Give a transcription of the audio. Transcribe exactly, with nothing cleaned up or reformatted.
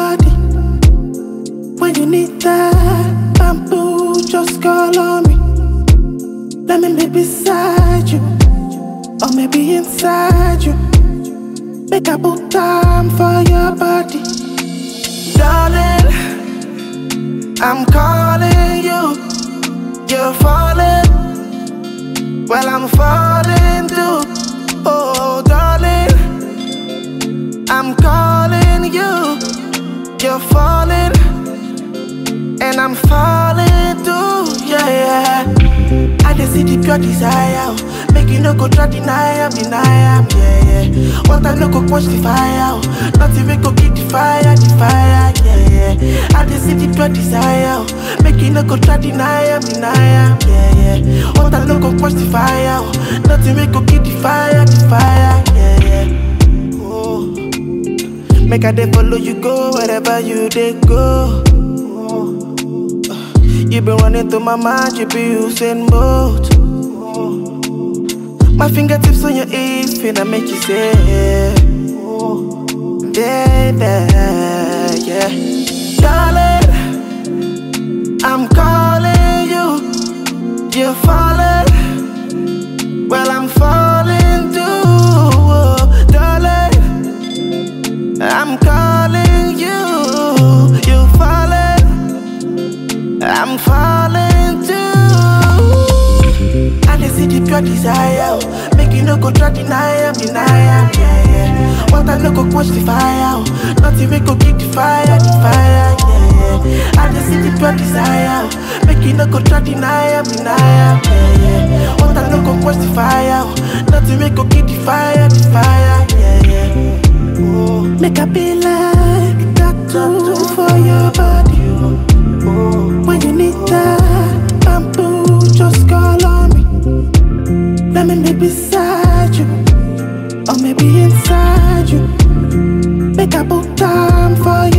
body. When you need that bamboo, just call on me. Let me be beside you, or maybe inside you. Make a put time for your body. Darling, I'm calling you. You're falling, well I'm falling too. Oh darling, I'm calling you. You're falling, and I'm falling too. Yeah, yeah. I just see the pure desire. Make you no go try deny am, deny am. Yeah, yeah. What I no go quench the fire. Nothing we go keep the fire, the fire. Yeah, yeah. I just see the pure desire. Make you no go try deny am, deny am. Yeah, yeah. What I no go quench the fire. Nothing we go keep the fire, the fire. Yeah, yeah. Oh. Make I dey follow you go wherever you dey go. You been running through my mind, you be using both. My fingertips on your hips, finna make you say, baby, yeah. Darling, I'm calling you. You're falling, well I'm falling too. Oh, darling, I'm calling you. You're falling, I'm falling too. I just see the pure desire. Make you no go try deny am, deny am. Yeah, yeah. What I no go quench the fire. Nothing we go keep the fire, the fire. Yeah, yeah. I just see the pure desire. Make you no go try deny am, deny am. Yeah, yeah. What I no go quench the fire. Nothing we go keep the fire, the fire. Yeah, yeah. Oh. Make I be like tattoo for your body. When you need that bamboo, just call on me. Let me be beside you, or maybe inside you. Make a book time for